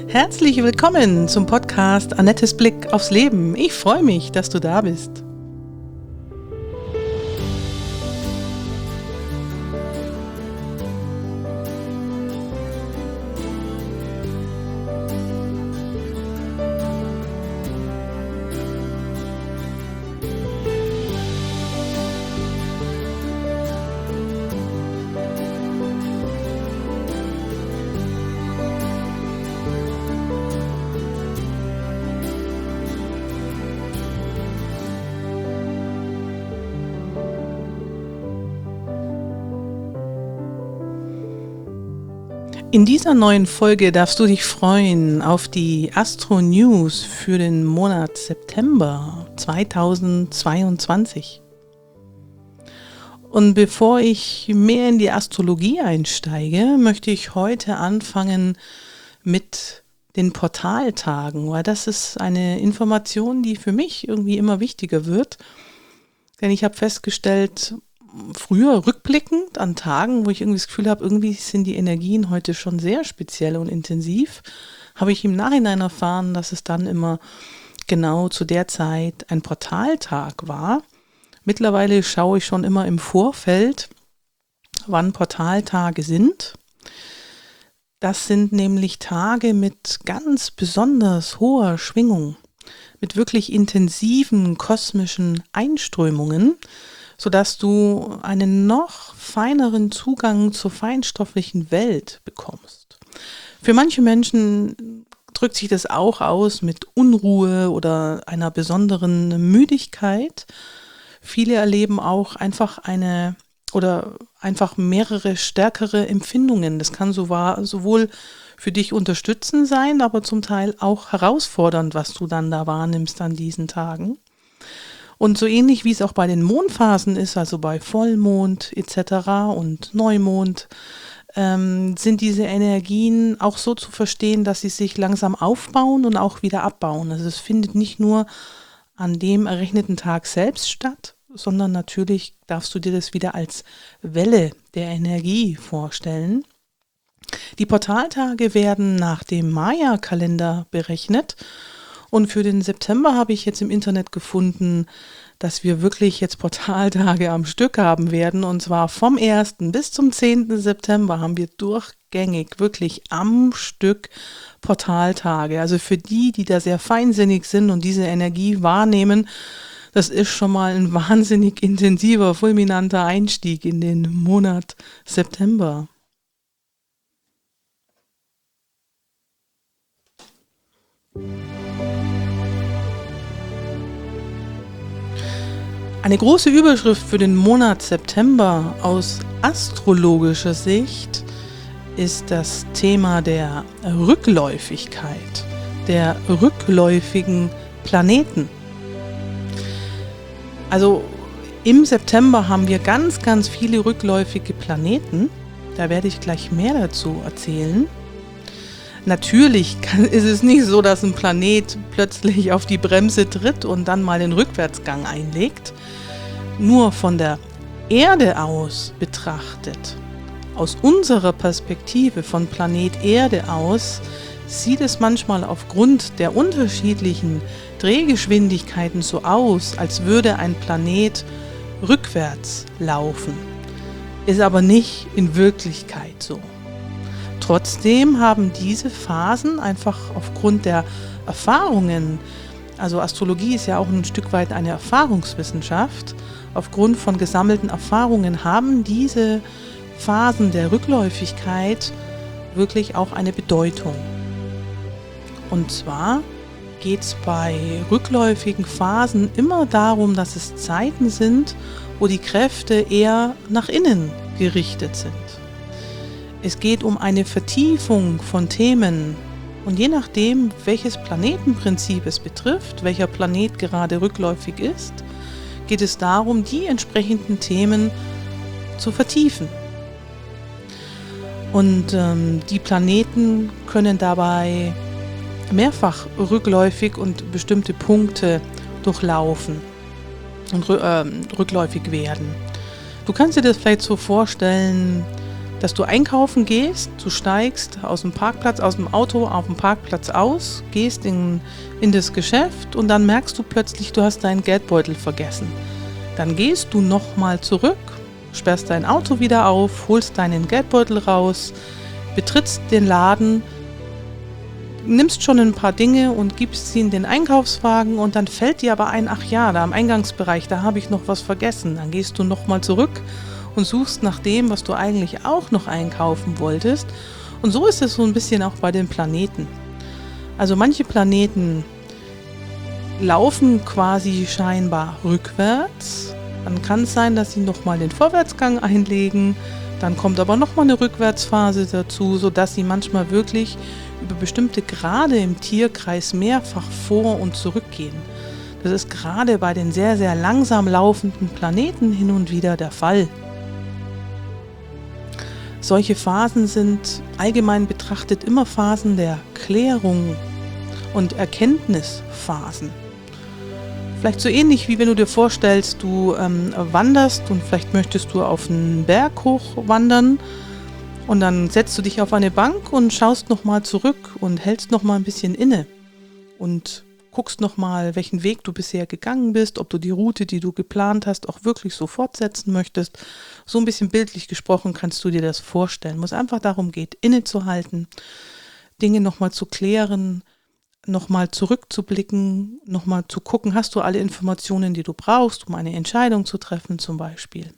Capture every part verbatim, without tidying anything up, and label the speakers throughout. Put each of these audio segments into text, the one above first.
Speaker 1: Herzlich willkommen zum Podcast Annettes Blick aufs Leben. Ich freue mich, dass du da bist. In dieser neuen Folge darfst du dich freuen auf die Astro News für den Monat September zweitausendzweiundzwanzig. Und bevor ich mehr in die Astrologie einsteige, möchte ich heute anfangen mit den Portaltagen, weil das ist eine Information, die für mich irgendwie immer wichtiger wird. Denn ich habe festgestellt, früher rückblickend an Tagen, wo ich irgendwie das Gefühl habe, irgendwie sind die Energien heute schon sehr speziell und intensiv, habe ich im Nachhinein erfahren, dass es dann immer genau zu der Zeit ein Portaltag war. Mittlerweile schaue ich schon immer im Vorfeld, wann Portaltage sind. Das sind nämlich Tage mit ganz besonders hoher Schwingung, mit wirklich intensiven kosmischen Einströmungen, sodass du einen noch feineren Zugang zur feinstofflichen Welt bekommst. Für manche Menschen drückt sich das auch aus mit Unruhe oder einer besonderen Müdigkeit. Viele erleben auch einfach eine oder einfach mehrere stärkere Empfindungen. Das kann sowohl für dich unterstützend sein, aber zum Teil auch herausfordernd, was du dann da wahrnimmst an diesen Tagen. Und so ähnlich wie es auch bei den Mondphasen ist, also bei Vollmond et cetera und Neumond, ähm, sind diese Energien auch so zu verstehen, dass sie sich langsam aufbauen und auch wieder abbauen. Also es findet nicht nur an dem errechneten Tag selbst statt, sondern natürlich darfst du dir das wieder als Welle der Energie vorstellen. Die Portaltage werden nach dem Maya-Kalender berechnet. Und für den September habe ich jetzt im Internet gefunden, dass wir wirklich jetzt Portaltage am Stück haben werden. Und zwar vom ersten bis zum zehnten September haben wir durchgängig wirklich am Stück Portaltage. Also für die, die da sehr feinsinnig sind und diese Energie wahrnehmen, das ist schon mal ein wahnsinnig intensiver, fulminanter Einstieg in den Monat September. Eine große Überschrift für den Monat September aus astrologischer Sicht ist das Thema der Rückläufigkeit, der rückläufigen Planeten. Also im September haben wir ganz, ganz viele rückläufige Planeten. Da werde ich gleich mehr dazu erzählen. Natürlich kann, ist es nicht so, dass ein Planet plötzlich auf die Bremse tritt und dann mal den Rückwärtsgang einlegt. Nur von der Erde aus betrachtet, aus unserer Perspektive von Planet Erde aus, sieht es manchmal aufgrund der unterschiedlichen Drehgeschwindigkeiten so aus, als würde ein Planet rückwärts laufen. Ist aber nicht in Wirklichkeit so. Trotzdem haben diese Phasen einfach aufgrund der Erfahrungen, also Astrologie ist ja auch ein Stück weit eine Erfahrungswissenschaft, aufgrund von gesammelten Erfahrungen haben diese Phasen der Rückläufigkeit wirklich auch eine Bedeutung. Und zwar geht es bei rückläufigen Phasen immer darum, dass es Zeiten sind, wo die Kräfte eher nach innen gerichtet sind. Es geht um eine Vertiefung von Themen und je nachdem, welches Planetenprinzip es betrifft, welcher Planet gerade rückläufig ist, geht es darum, die entsprechenden Themen zu vertiefen. Und ähm, die Planeten können dabei mehrfach rückläufig und bestimmte Punkte durchlaufen und rü- äh, rückläufig werden. Du kannst dir das vielleicht so vorstellen, dass du einkaufen gehst, du steigst aus dem Parkplatz, aus dem Auto auf dem Parkplatz aus, gehst in, in das Geschäft und dann merkst du plötzlich, du hast deinen Geldbeutel vergessen. Dann gehst du nochmal zurück, sperrst dein Auto wieder auf, holst deinen Geldbeutel raus, betrittst den Laden, nimmst schon ein paar Dinge und gibst sie in den Einkaufswagen und dann fällt dir aber ein, ach ja, da im Eingangsbereich, da habe ich noch was vergessen. Dann gehst du nochmal zurück und suchst nach dem, was du eigentlich auch noch einkaufen wolltest. Und so ist es so ein bisschen auch bei den Planeten. Also manche Planeten laufen quasi scheinbar rückwärts. Dann kann es sein, dass sie nochmal den Vorwärtsgang einlegen. Dann kommt aber nochmal eine Rückwärtsphase dazu, sodass sie manchmal wirklich über bestimmte Grade im Tierkreis mehrfach vor- und zurückgehen. Das ist gerade bei den sehr, sehr langsam laufenden Planeten hin und wieder der Fall. Solche Phasen sind allgemein betrachtet immer Phasen der Klärung und Erkenntnisphasen. Vielleicht so ähnlich wie wenn du dir vorstellst, du ähm, wanderst und vielleicht möchtest du auf einen Berg hoch wandern und dann setzt du dich auf eine Bank und schaust nochmal zurück und hältst nochmal ein bisschen inne und guckst nochmal, welchen Weg du bisher gegangen bist, ob du die Route, die du geplant hast, auch wirklich so fortsetzen möchtest. So ein bisschen bildlich gesprochen kannst du dir das vorstellen. Wo es einfach darum geht, innezuhalten, Dinge nochmal zu klären, nochmal zurückzublicken, nochmal zu gucken, hast du alle Informationen, die du brauchst, um eine Entscheidung zu treffen zum Beispiel.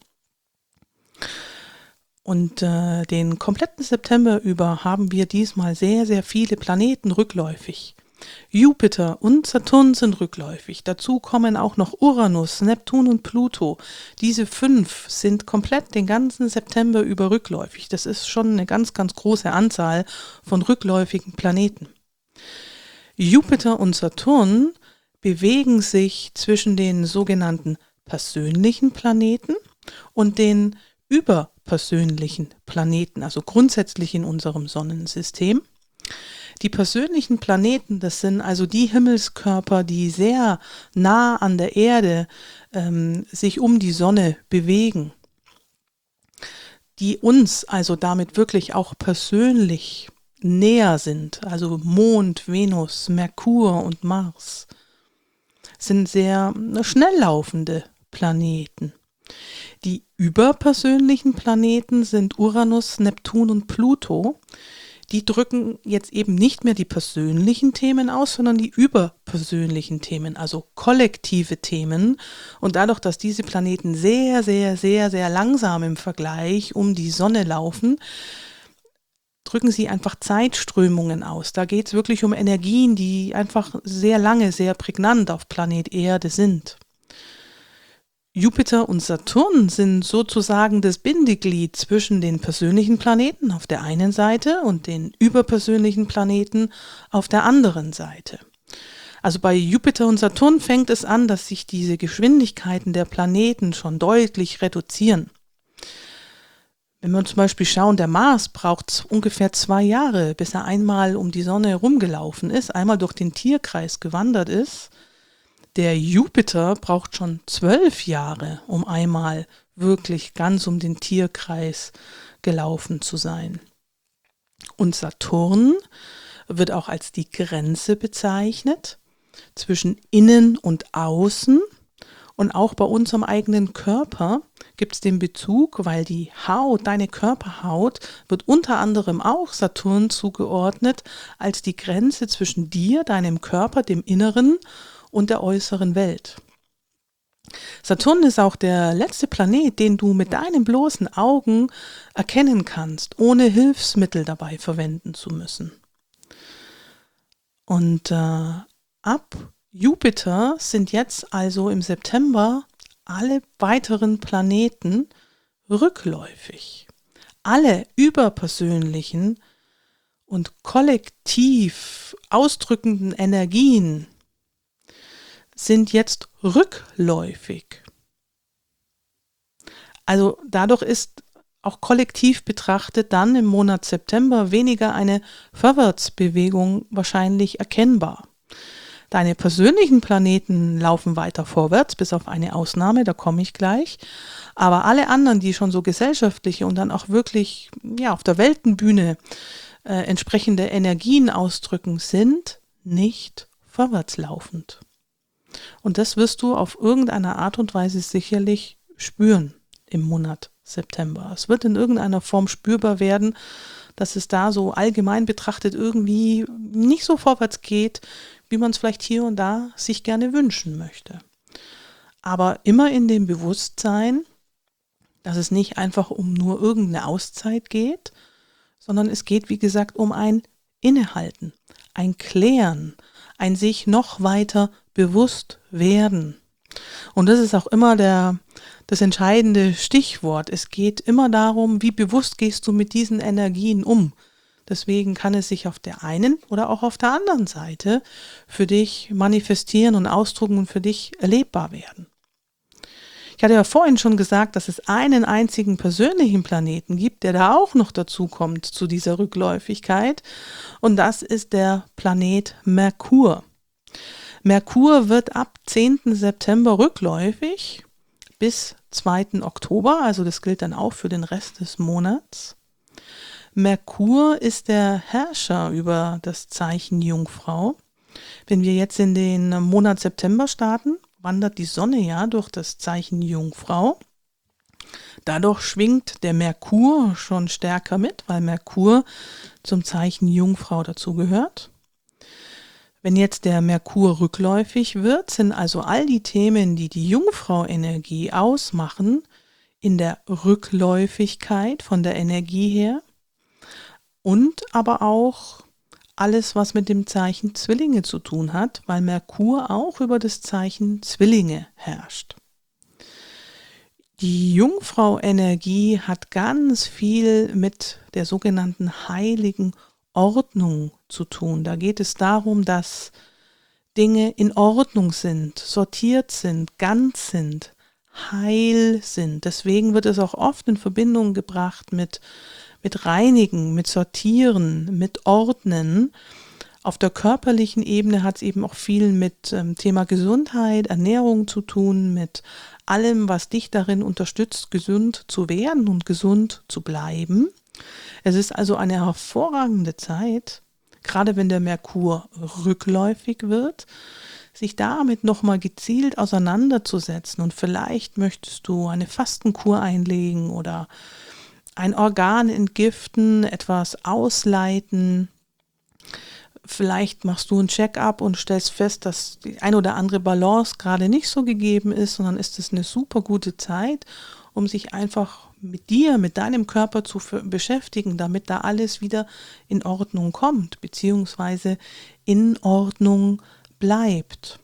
Speaker 1: Und äh, den kompletten September über haben wir diesmal sehr, sehr viele Planeten rückläufig. Jupiter und Saturn sind rückläufig. Dazu kommen auch noch Uranus, Neptun und Pluto. Diese fünf sind komplett den ganzen September über rückläufig. Das ist schon eine ganz, ganz große Anzahl von rückläufigen Planeten. Jupiter und Saturn bewegen sich zwischen den sogenannten persönlichen Planeten und den überpersönlichen Planeten, also grundsätzlich in unserem Sonnensystem. Die persönlichen Planeten, das sind also die Himmelskörper, die sehr nah an der Erde ähm, sich um die Sonne bewegen, die uns also damit wirklich auch persönlich näher sind, also Mond, Venus, Merkur und Mars, sind sehr schnell laufende Planeten. Die überpersönlichen Planeten sind Uranus, Neptun und Pluto. Die drücken jetzt eben nicht mehr die persönlichen Themen aus, sondern die überpersönlichen Themen, also kollektive Themen. Und dadurch, dass diese Planeten sehr, sehr, sehr, sehr langsam im Vergleich um die Sonne laufen, drücken sie einfach Zeitströmungen aus. Da geht es wirklich um Energien, die einfach sehr lange, sehr prägnant auf Planet Erde sind. Jupiter und Saturn sind sozusagen das Bindeglied zwischen den persönlichen Planeten auf der einen Seite und den überpersönlichen Planeten auf der anderen Seite. Also bei Jupiter und Saturn fängt es an, dass sich diese Geschwindigkeiten der Planeten schon deutlich reduzieren. Wenn wir zum Beispiel schauen, der Mars braucht ungefähr zwei Jahre, bis er einmal um die Sonne rumgelaufen ist, einmal durch den Tierkreis gewandert ist. Der Jupiter braucht schon zwölf Jahre, um einmal wirklich ganz um den Tierkreis gelaufen zu sein. Und Saturn wird auch als die Grenze bezeichnet zwischen Innen und Außen. Und auch bei unserem eigenen Körper gibt es den Bezug, weil die Haut, deine Körperhaut, wird unter anderem auch Saturn zugeordnet als die Grenze zwischen dir, deinem Körper, dem Inneren und der äußeren Welt. Saturn ist auch der letzte Planet, den du mit deinen bloßen Augen erkennen kannst, ohne Hilfsmittel dabei verwenden zu müssen. Und äh, ab Jupiter sind jetzt also im September alle weiteren Planeten rückläufig. Alle überpersönlichen und kollektiv ausdrückenden Energien sind jetzt rückläufig. Also dadurch ist auch kollektiv betrachtet dann im Monat September weniger eine Vorwärtsbewegung wahrscheinlich erkennbar. Deine persönlichen Planeten laufen weiter vorwärts, bis auf eine Ausnahme, da komme ich gleich. Aber alle anderen, die schon so gesellschaftliche und dann auch wirklich ja, auf der Weltenbühne äh, entsprechende Energien ausdrücken, sind nicht vorwärtslaufend. Und das wirst du auf irgendeine Art und Weise sicherlich spüren im Monat September. Es wird in irgendeiner Form spürbar werden, dass es da so allgemein betrachtet irgendwie nicht so vorwärts geht, wie man es vielleicht hier und da sich gerne wünschen möchte. Aber immer in dem Bewusstsein, dass es nicht einfach um nur irgendeine Auszeit geht, sondern es geht, wie gesagt, um ein Innehalten, ein Klären, ein sich noch weiter bewusst werden. Und das ist auch immer der, das entscheidende Stichwort. Es geht immer darum, wie bewusst gehst du mit diesen Energien um. Deswegen kann es sich auf der einen oder auch auf der anderen Seite für dich manifestieren und ausdrücken und für dich erlebbar werden. Ich hatte ja vorhin schon gesagt, dass es einen einzigen persönlichen Planeten gibt, der da auch noch dazu kommt zu dieser Rückläufigkeit. Und das ist der Planet Merkur. Merkur wird ab zehnten September rückläufig bis zweiten Oktober, also das gilt dann auch für den Rest des Monats. Merkur ist der Herrscher über das Zeichen Jungfrau. Wenn wir jetzt in den Monat September starten, wandert die Sonne ja durch das Zeichen Jungfrau. Dadurch schwingt der Merkur schon stärker mit, weil Merkur zum Zeichen Jungfrau dazugehört. Wenn jetzt der Merkur rückläufig wird, sind also all die Themen, die die Jungfrau-Energie ausmachen, in der Rückläufigkeit von der Energie her. Und aber auch alles, was mit dem Zeichen Zwillinge zu tun hat, weil Merkur auch über das Zeichen Zwillinge herrscht. Die Jungfrau-Energie hat ganz viel mit der sogenannten heiligen Ordnung zu tun. Da geht es darum, dass Dinge in Ordnung sind, sortiert sind, ganz sind, heil sind. Deswegen wird es auch oft in Verbindung gebracht mit mit Reinigen, mit Sortieren, mit Ordnen. Auf der körperlichen Ebene hat es eben auch viel mit ähm, Thema Gesundheit, Ernährung zu tun, mit allem, was dich darin unterstützt, gesund zu werden und gesund zu bleiben. Es ist also eine hervorragende Zeit, gerade wenn der Merkur rückläufig wird, sich damit nochmal gezielt auseinanderzusetzen. Und vielleicht möchtest du eine Fastenkur einlegen oder ein Organ entgiften, etwas ausleiten. Vielleicht machst du ein Check-up und stellst fest, dass die ein oder andere Balance gerade nicht so gegeben ist, sondern ist es eine super gute Zeit, um sich einfach mit dir, mit deinem Körper zu f- beschäftigen, damit da alles wieder in Ordnung kommt, beziehungsweise in Ordnung bleibt.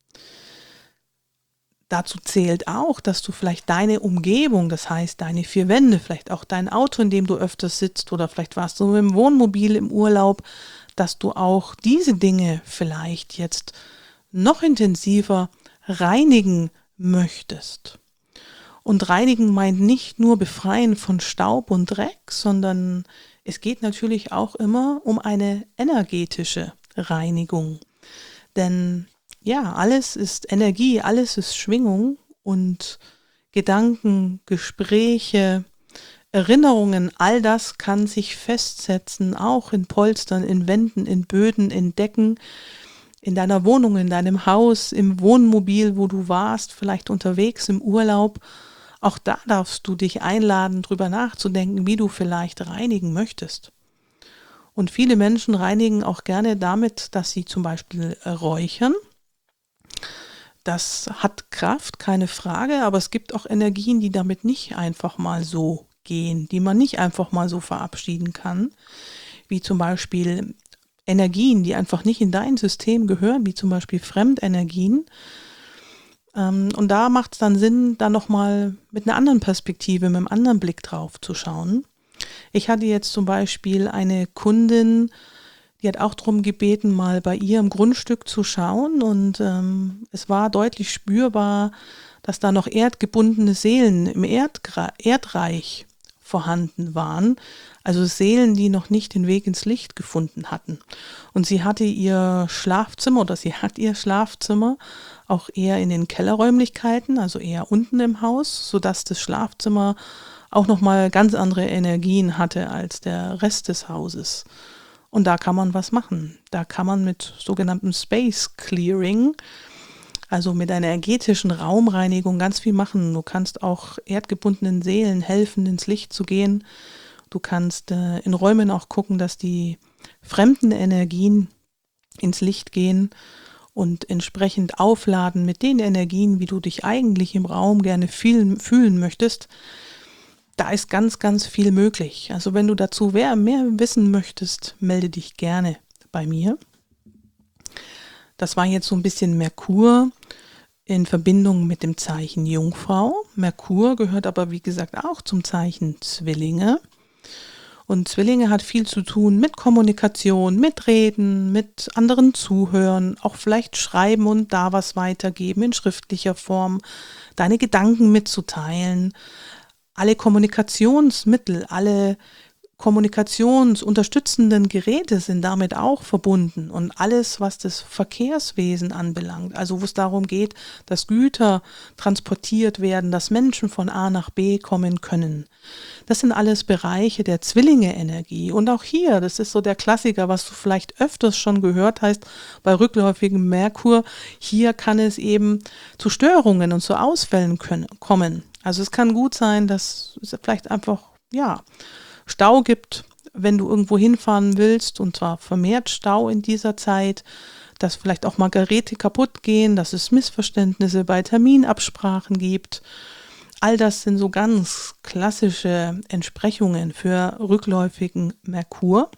Speaker 1: Dazu zählt auch, dass du vielleicht deine Umgebung, das heißt deine vier Wände, vielleicht auch dein Auto, in dem du öfters sitzt oder vielleicht warst du im Wohnmobil im Urlaub, dass du auch diese Dinge vielleicht jetzt noch intensiver reinigen möchtest. Und reinigen meint nicht nur befreien von Staub und Dreck, sondern es geht natürlich auch immer um eine energetische Reinigung. Denn ja, alles ist Energie, alles ist Schwingung und Gedanken, Gespräche, Erinnerungen, all das kann sich festsetzen, auch in Polstern, in Wänden, in Böden, in Decken, in deiner Wohnung, in deinem Haus, im Wohnmobil, wo du warst, vielleicht unterwegs im Urlaub. Auch da darfst du dich einladen, drüber nachzudenken, wie du vielleicht reinigen möchtest. Und viele Menschen reinigen auch gerne damit, dass sie zum Beispiel räuchern. Das hat Kraft, keine Frage, aber es gibt auch Energien, die damit nicht einfach mal so gehen, die man nicht einfach mal so verabschieden kann, wie zum Beispiel Energien, die einfach nicht in dein System gehören, wie zum Beispiel Fremdenergien. Und da macht es dann Sinn, da nochmal mit einer anderen Perspektive, mit einem anderen Blick drauf zu schauen. Ich hatte jetzt zum Beispiel eine Kundin, die hat auch darum gebeten, mal bei ihr im Grundstück zu schauen und ähm, es war deutlich spürbar, dass da noch erdgebundene Seelen im Erdgra- Erdreich vorhanden waren, also Seelen, die noch nicht den Weg ins Licht gefunden hatten. Und sie hatte ihr Schlafzimmer oder sie hat ihr Schlafzimmer auch eher in den Kellerräumlichkeiten, also eher unten im Haus, sodass das Schlafzimmer auch nochmal ganz andere Energien hatte als der Rest des Hauses. Und da kann man was machen. Da kann man mit sogenanntem Space Clearing, also mit einer energetischen Raumreinigung, ganz viel machen. Du kannst auch erdgebundenen Seelen helfen, ins Licht zu gehen. Du kannst äh, in Räumen auch gucken, dass die fremden Energien ins Licht gehen und entsprechend aufladen mit den Energien, wie du dich eigentlich im Raum gerne fühlen, fühlen möchtest. Da ist ganz, ganz viel möglich. Also wenn du dazu mehr wissen möchtest, melde dich gerne bei mir. Das war jetzt so ein bisschen Merkur in Verbindung mit dem Zeichen Jungfrau. Merkur gehört aber, wie gesagt, auch zum Zeichen Zwillinge. Und Zwillinge hat viel zu tun mit Kommunikation, mit Reden, mit anderen zuhören, auch vielleicht schreiben und da was weitergeben in schriftlicher Form, deine Gedanken mitzuteilen. Alle Kommunikationsmittel, alle kommunikationsunterstützenden Geräte sind damit auch verbunden und alles, was das Verkehrswesen anbelangt, also wo es darum geht, dass Güter transportiert werden, dass Menschen von A nach B kommen können. Das sind alles Bereiche der Zwillinge-Energie. Und auch hier, das ist so der Klassiker, was du vielleicht öfters schon gehört hast, bei rückläufigem Merkur, hier kann es eben zu Störungen und zu Ausfällen können, kommen. Also es kann gut sein, dass es vielleicht einfach, ja, Stau gibt, wenn du irgendwo hinfahren willst, und zwar vermehrt Stau in dieser Zeit, dass vielleicht auch mal Geräte kaputt gehen, dass es Missverständnisse bei Terminabsprachen gibt. All das sind so ganz klassische Entsprechungen für rückläufigen Merkur.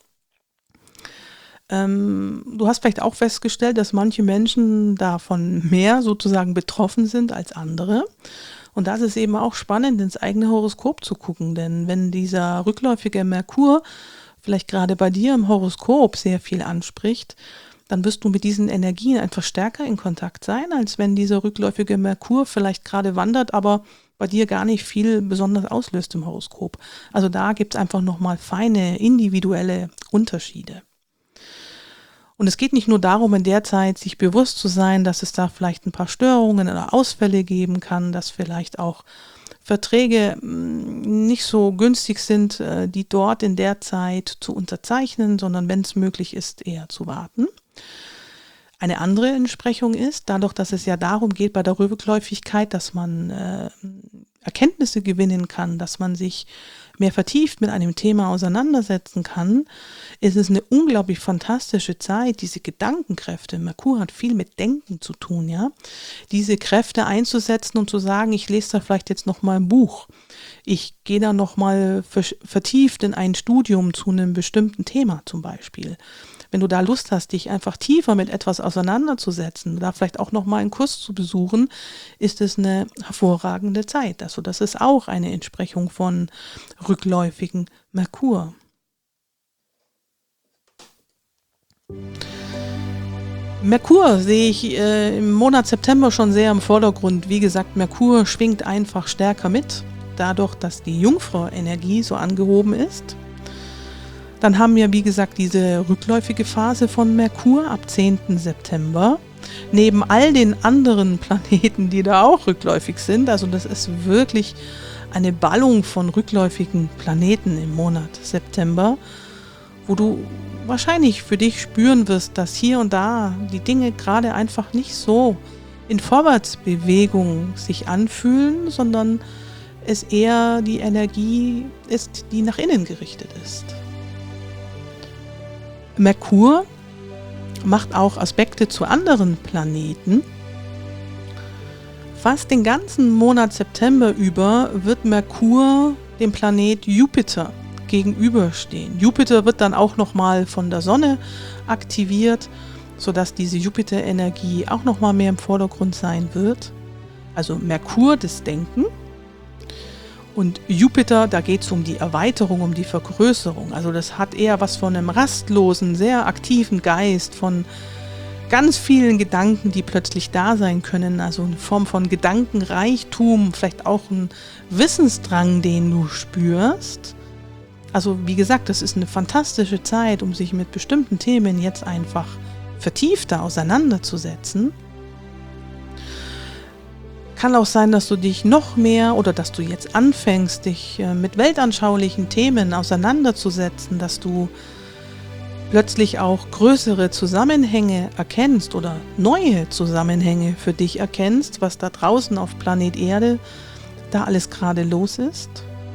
Speaker 1: Ähm, du hast vielleicht auch festgestellt, dass manche Menschen davon mehr sozusagen betroffen sind als andere. Und das ist eben auch spannend, ins eigene Horoskop zu gucken, denn wenn dieser rückläufige Merkur vielleicht gerade bei dir im Horoskop sehr viel anspricht, dann wirst du mit diesen Energien einfach stärker in Kontakt sein, als wenn dieser rückläufige Merkur vielleicht gerade wandert, aber bei dir gar nicht viel besonders auslöst im Horoskop. Also da gibt es einfach nochmal feine individuelle Unterschiede. Und es geht nicht nur darum, in der Zeit sich bewusst zu sein, dass es da vielleicht ein paar Störungen oder Ausfälle geben kann, dass vielleicht auch Verträge nicht so günstig sind, die dort in der Zeit zu unterzeichnen, sondern wenn es möglich ist, eher zu warten. Eine andere Entsprechung ist, dadurch, dass es ja darum geht bei der Rückläufigkeit, dass man äh, Erkenntnisse gewinnen kann, dass man sich mehr vertieft mit einem Thema auseinandersetzen kann, ist es eine unglaublich fantastische Zeit, diese Gedankenkräfte, Merkur hat viel mit Denken zu tun, ja, diese Kräfte einzusetzen und zu sagen, ich lese da vielleicht jetzt nochmal ein Buch, ich gehe da nochmal vertieft in ein Studium zu einem bestimmten Thema zum Beispiel. Wenn du da Lust hast, dich einfach tiefer mit etwas auseinanderzusetzen, da vielleicht auch nochmal einen Kurs zu besuchen, ist es eine hervorragende Zeit. Also das ist auch eine Entsprechung von rückläufigen Merkur. Merkur sehe ich äh, im Monat September schon sehr im Vordergrund. Wie gesagt, Merkur schwingt einfach stärker mit, dadurch, dass die Jungfrau-Energie so angehoben ist. Dann haben wir, wie gesagt, diese rückläufige Phase von Merkur ab zehnten September. Neben all den anderen Planeten, die da auch rückläufig sind. Also das ist wirklich eine Ballung von rückläufigen Planeten im Monat September, wo du wahrscheinlich für dich spüren wirst, dass hier und da die Dinge gerade einfach nicht so in Vorwärtsbewegung sich anfühlen, sondern es eher die Energie ist, die nach innen gerichtet ist. Merkur macht auch Aspekte zu anderen Planeten. Fast den ganzen Monat September über wird Merkur dem Planet Jupiter gegenüberstehen. Jupiter wird dann auch nochmal von der Sonne aktiviert, sodass diese Jupiter-Energie auch nochmal mehr im Vordergrund sein wird. Also Merkur, das Denken. Und Jupiter, da geht es um die Erweiterung, um die Vergrößerung. Also das hat eher was von einem rastlosen, sehr aktiven Geist, von ganz vielen Gedanken, die plötzlich da sein können, also eine Form von Gedankenreichtum, vielleicht auch ein Wissensdrang, den du spürst. Also wie gesagt, das ist eine fantastische Zeit, um sich mit bestimmten Themen jetzt einfach vertiefter auseinanderzusetzen. Kann auch sein, dass du dich noch mehr oder dass du jetzt anfängst, dich mit weltanschaulichen Themen auseinanderzusetzen, dass du plötzlich auch größere Zusammenhänge erkennst oder neue Zusammenhänge für dich erkennst, was da draußen auf Planet Erde da alles gerade los ist.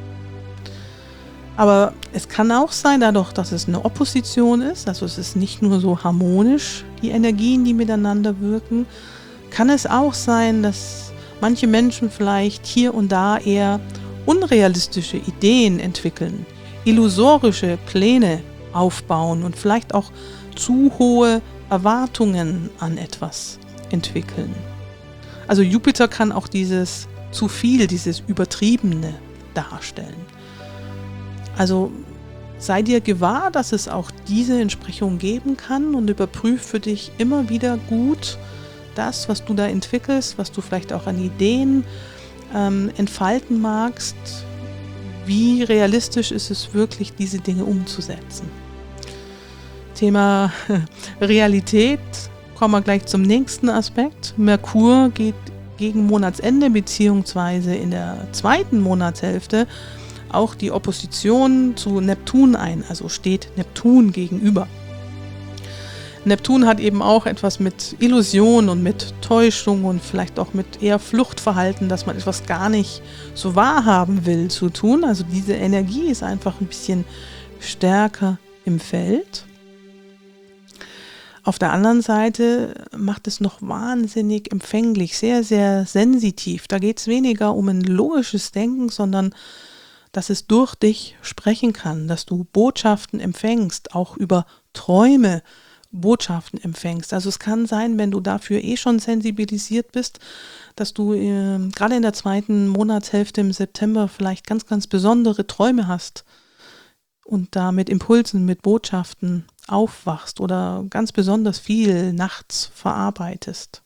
Speaker 1: Aber es kann auch sein, dadurch, dass es eine Opposition ist, also es ist nicht nur so harmonisch, die Energien, die miteinander wirken, kann es auch sein, dass manche Menschen vielleicht hier und da eher unrealistische Ideen entwickeln, illusorische Pläne aufbauen und vielleicht auch zu hohe Erwartungen an etwas entwickeln. Also Jupiter kann auch dieses zu viel, dieses Übertriebene darstellen. Also sei dir gewahr, dass es auch diese Entsprechung geben kann und überprüf für dich immer wieder gut das, was du da entwickelst, was du vielleicht auch an Ideen ähm, entfalten magst. Wie realistisch ist es wirklich, diese Dinge umzusetzen? Thema Realität, kommen wir gleich zum nächsten Aspekt. Merkur geht gegen Monatsende beziehungsweise in der zweiten Monatshälfte auch die Opposition zu Neptun ein, also steht Neptun gegenüber. Neptun hat eben auch etwas mit Illusion und mit Täuschung und vielleicht auch mit eher Fluchtverhalten, dass man etwas gar nicht so wahrhaben will, zu tun. Also diese Energie ist einfach ein bisschen stärker im Feld. Auf der anderen Seite macht es noch wahnsinnig empfänglich, sehr, sehr sensitiv. Da geht es weniger um ein logisches Denken, sondern dass es durch dich sprechen kann, dass du Botschaften empfängst, auch über Träume Botschaften empfängst. Also es kann sein, wenn du dafür eh schon sensibilisiert bist, dass du äh, gerade in der zweiten Monatshälfte im September vielleicht ganz, ganz besondere Träume hast und da mit Impulsen, mit Botschaften aufwachst oder ganz besonders viel nachts verarbeitest.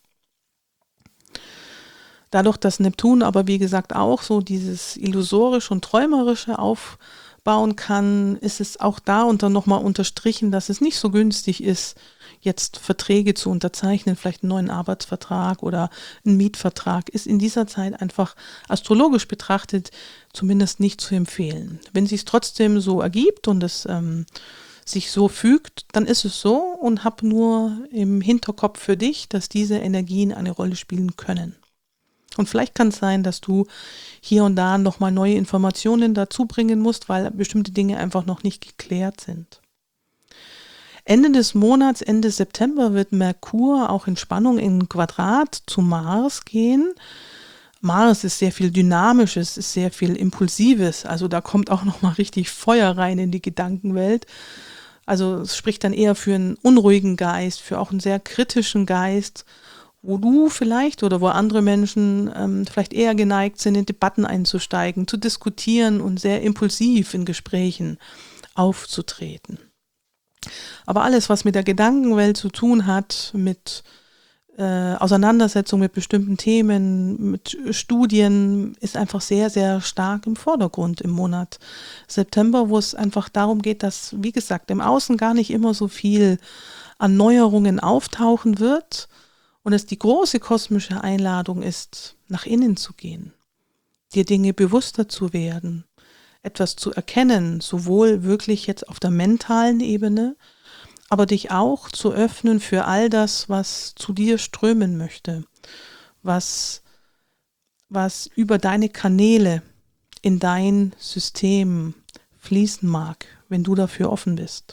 Speaker 1: Dadurch, dass Neptun aber wie gesagt auch so dieses illusorische und träumerische aufbauen kann, ist es auch da und dann nochmal unterstrichen, dass es nicht so günstig ist, jetzt Verträge zu unterzeichnen, vielleicht einen neuen Arbeitsvertrag oder einen Mietvertrag, ist in dieser Zeit einfach astrologisch betrachtet zumindest nicht zu empfehlen. Wenn es sich trotzdem so ergibt und es ähm, sich so fügt, dann ist es so und hab nur im Hinterkopf für dich, dass diese Energien eine Rolle spielen können. Und vielleicht kann es sein, dass du hier und da nochmal neue Informationen dazu bringen musst, weil bestimmte Dinge einfach noch nicht geklärt sind. Ende des Monats, Ende September, wird Merkur auch in Spannung in Quadrat zu Mars gehen. Mars ist sehr viel Dynamisches, ist sehr viel Impulsives, also da kommt auch nochmal richtig Feuer rein in die Gedankenwelt. Also es spricht dann eher für einen unruhigen Geist, für auch einen sehr kritischen Geist, wo du vielleicht oder wo andere Menschen ähm, vielleicht eher geneigt sind, in Debatten einzusteigen, zu diskutieren und sehr impulsiv in Gesprächen aufzutreten. Aber alles, was mit der Gedankenwelt zu tun hat, mit äh, Auseinandersetzung mit bestimmten Themen, mit Studien, ist einfach sehr, sehr stark im Vordergrund im Monat September, wo es einfach darum geht, dass, wie gesagt, im Außen gar nicht immer so viel an Neuerungen auftauchen wird und es die große kosmische Einladung ist, nach innen zu gehen, dir Dinge bewusster zu werden, etwas zu erkennen, sowohl wirklich jetzt auf der mentalen Ebene, aber dich auch zu öffnen für all das, was zu dir strömen möchte, was, was über deine Kanäle in dein System fließen mag, wenn du dafür offen bist.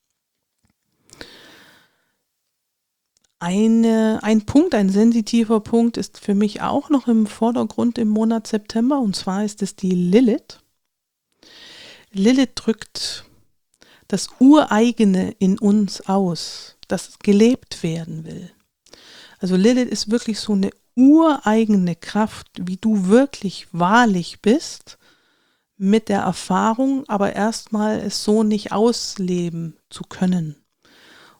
Speaker 1: Eine, ein Punkt, ein sensitiver Punkt ist für mich auch noch im Vordergrund im Monat September, und zwar ist es die Lilith. Lilith drückt das Ureigene in uns aus, das gelebt werden will. Also Lilith ist wirklich so eine ureigene Kraft, wie du wirklich wahrlich bist, mit der Erfahrung, aber erstmal es so nicht ausleben zu können.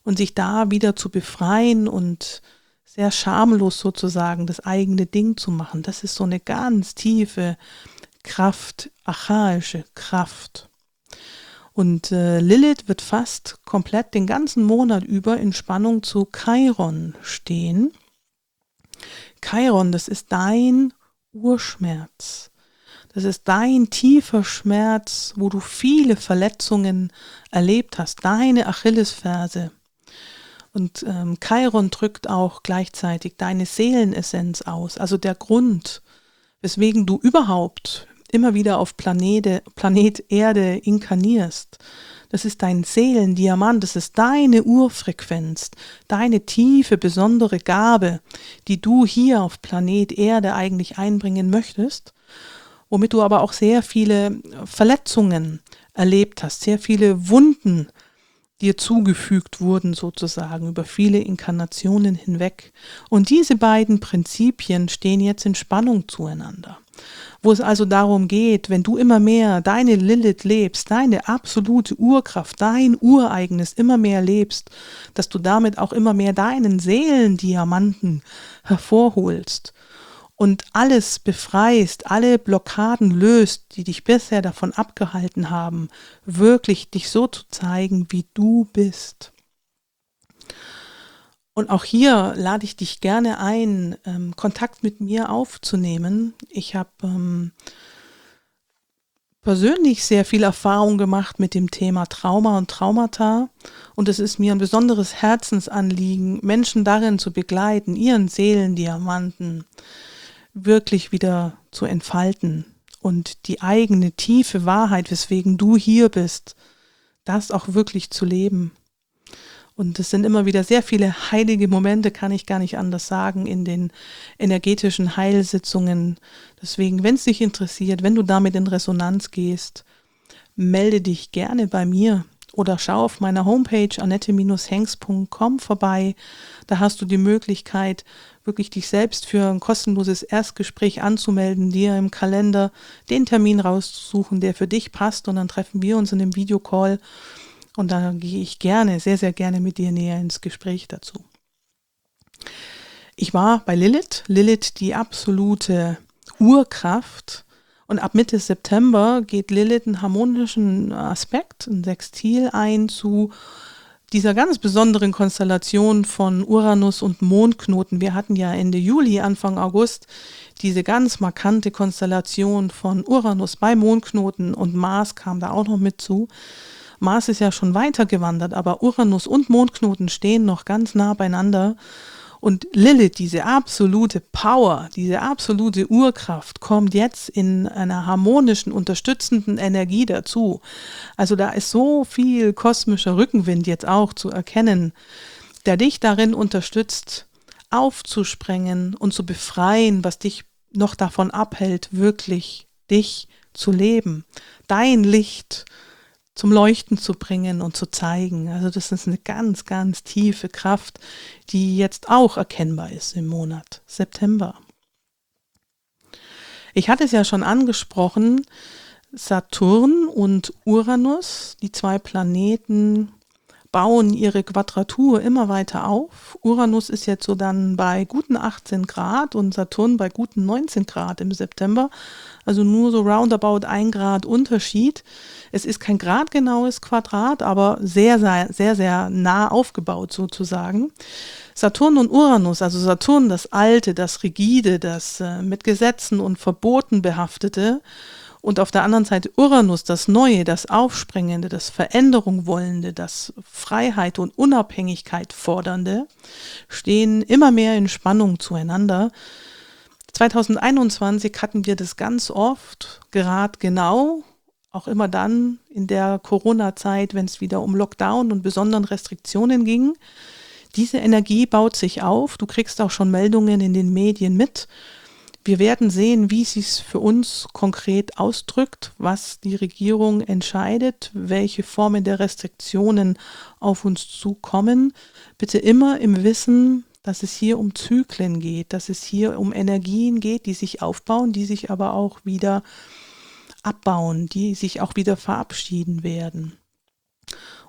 Speaker 1: und sich da wieder zu befreien und sehr schamlos sozusagen das eigene Ding zu machen. Das ist so eine ganz tiefe Kraft, archaische Kraft. Und äh, Lilith wird fast komplett den ganzen Monat über in Spannung zu Chiron stehen. Chiron, das ist dein Urschmerz. Das ist dein tiefer Schmerz, wo du viele Verletzungen erlebt hast, deine Achillesferse. Und ähm, Chiron drückt auch gleichzeitig deine Seelenessenz aus, also der Grund, weswegen du überhaupt immer wieder auf Planete, Planet Erde inkarnierst. Das ist dein Seelendiamant, das ist deine Urfrequenz, deine tiefe, besondere Gabe, die du hier auf Planet Erde eigentlich einbringen möchtest, womit du aber auch sehr viele Verletzungen erlebt hast, sehr viele Wunden dir zugefügt wurden sozusagen über viele Inkarnationen hinweg. Und diese beiden Prinzipien stehen jetzt in Spannung zueinander. Wo es also darum geht, wenn du immer mehr deine Lilith lebst, deine absolute Urkraft, dein Ureigenes immer mehr lebst, dass du damit auch immer mehr deinen Seelendiamanten hervorholst und alles befreist, alle Blockaden löst, die dich bisher davon abgehalten haben, wirklich dich so zu zeigen, wie du bist. Und auch hier lade ich dich gerne ein, ähm, Kontakt mit mir aufzunehmen. Ich habe ähm, persönlich sehr viel Erfahrung gemacht mit dem Thema Trauma und Traumata. Und es ist mir ein besonderes Herzensanliegen, Menschen darin zu begleiten, ihren Seelendiamanten wirklich wieder zu entfalten und die eigene tiefe Wahrheit, weswegen du hier bist, das auch wirklich zu leben. Und es sind immer wieder sehr viele heilige Momente, kann ich gar nicht anders sagen, in den energetischen Heilsitzungen. Deswegen, wenn es dich interessiert, wenn du damit in Resonanz gehst, melde dich gerne bei mir oder schau auf meiner Homepage annette hengst punkt com vorbei. Da hast du die Möglichkeit, wirklich dich selbst für ein kostenloses Erstgespräch anzumelden, dir im Kalender den Termin rauszusuchen, der für dich passt, und dann treffen wir uns in einem Videocall. Und da gehe ich gerne, sehr, sehr gerne mit dir näher ins Gespräch dazu. Ich war bei Lilith, Lilith die absolute Urkraft. Und ab Mitte September geht Lilith einen harmonischen Aspekt, ein Sextil ein zu dieser ganz besonderen Konstellation von Uranus und Mondknoten. Wir hatten ja Ende Juli, Anfang August diese ganz markante Konstellation von Uranus bei Mondknoten, und Mars kam da auch noch mit zu. Mars ist ja schon weitergewandert, aber Uranus und Mondknoten stehen noch ganz nah beieinander. Und Lilith, diese absolute Power, diese absolute Urkraft, kommt jetzt in einer harmonischen, unterstützenden Energie dazu. Also da ist so viel kosmischer Rückenwind jetzt auch zu erkennen, der dich darin unterstützt, aufzusprengen und zu befreien, was dich noch davon abhält, wirklich dich zu leben, dein Licht zum Leuchten zu bringen und zu zeigen. Also das ist eine ganz, ganz tiefe Kraft, die jetzt auch erkennbar ist im Monat September. Ich hatte es ja schon angesprochen, Saturn und Uranus, die zwei Planeten, bauen ihre Quadratur immer weiter auf. Uranus ist jetzt so dann bei guten achtzehn Grad und Saturn bei guten neunzehn Grad im September. Also nur so roundabout ein Grad Unterschied. Es ist kein gradgenaues Quadrat, aber sehr, sehr, sehr, sehr nah aufgebaut sozusagen. Saturn und Uranus, also Saturn das Alte, das Rigide, das äh, mit Gesetzen und Verboten behaftete, und auf der anderen Seite Uranus, das Neue, das Aufspringende, das Veränderung wollende, das Freiheit und Unabhängigkeit fordernde, stehen immer mehr in Spannung zueinander. zwanzig einundzwanzig hatten wir das ganz oft, gerade genau, auch immer dann in der Corona-Zeit, wenn es wieder um Lockdown und besonderen Restriktionen ging. Diese Energie baut sich auf, du kriegst auch schon Meldungen in den Medien mit. Wir werden sehen, wie es sich für uns konkret ausdrückt, was die Regierung entscheidet, welche Formen der Restriktionen auf uns zukommen. Bitte immer im Wissen, dass es hier um Zyklen geht, dass es hier um Energien geht, die sich aufbauen, die sich aber auch wieder abbauen, die sich auch wieder verabschieden werden.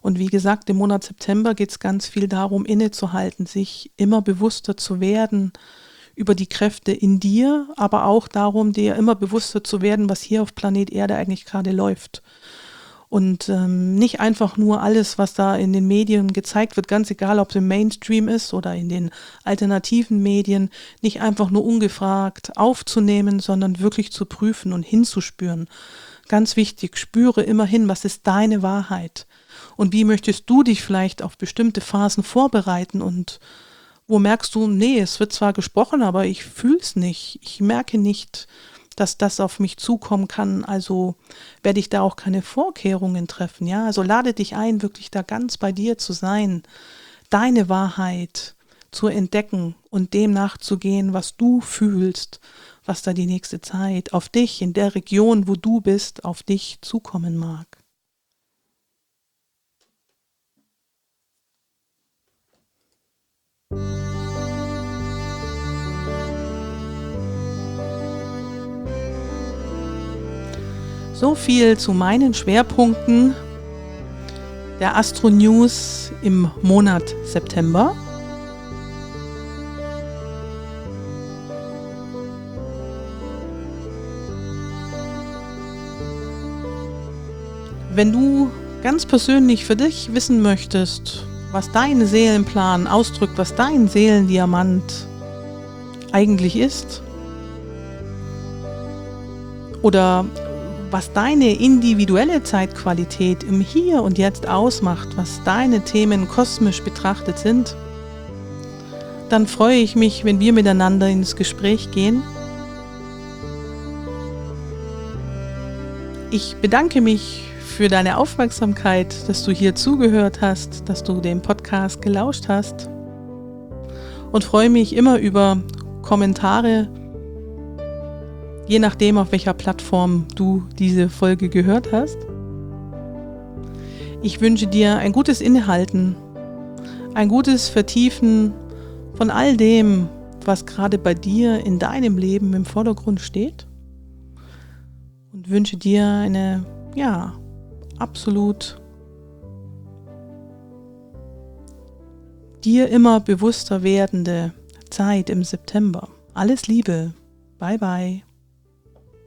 Speaker 1: Und wie gesagt, im Monat September geht es ganz viel darum, innezuhalten, sich immer bewusster zu werden über die Kräfte in dir, aber auch darum, dir immer bewusster zu werden, was hier auf Planet Erde eigentlich gerade läuft. Und ähm, nicht einfach nur alles, was da in den Medien gezeigt wird, ganz egal, ob es im Mainstream ist oder in den alternativen Medien, nicht einfach nur ungefragt aufzunehmen, sondern wirklich zu prüfen und hinzuspüren. Ganz wichtig, spüre immer hin, was ist deine Wahrheit? Und wie möchtest du dich vielleicht auf bestimmte Phasen vorbereiten? Und wo merkst du, nee, es wird zwar gesprochen, aber ich fühle es nicht. Ich merke nicht, dass das auf mich zukommen kann, also werde ich da auch keine Vorkehrungen treffen, ja, also lade dich ein, wirklich da ganz bei dir zu sein, deine Wahrheit zu entdecken und dem nachzugehen, was du fühlst, was da die nächste Zeit auf dich, in der Region, wo du bist, auf dich zukommen mag. So viel zu meinen Schwerpunkten der Astro News im Monat September. Wenn du ganz persönlich für dich wissen möchtest, was dein Seelenplan ausdrückt, was dein Seelendiamant eigentlich ist, oder was deine individuelle Zeitqualität im Hier und Jetzt ausmacht, was deine Themen kosmisch betrachtet sind, dann freue ich mich, wenn wir miteinander ins Gespräch gehen. Ich bedanke mich für deine Aufmerksamkeit, dass du hier zugehört hast, dass du dem Podcast gelauscht hast und freue mich immer über Kommentare, je nachdem, auf welcher Plattform du diese Folge gehört hast. Ich wünsche dir ein gutes Innehalten, ein gutes Vertiefen von all dem, was gerade bei dir in deinem Leben im Vordergrund steht, und wünsche dir eine, ja, absolut dir immer bewusster werdende Zeit im September. Alles Liebe. Bye bye.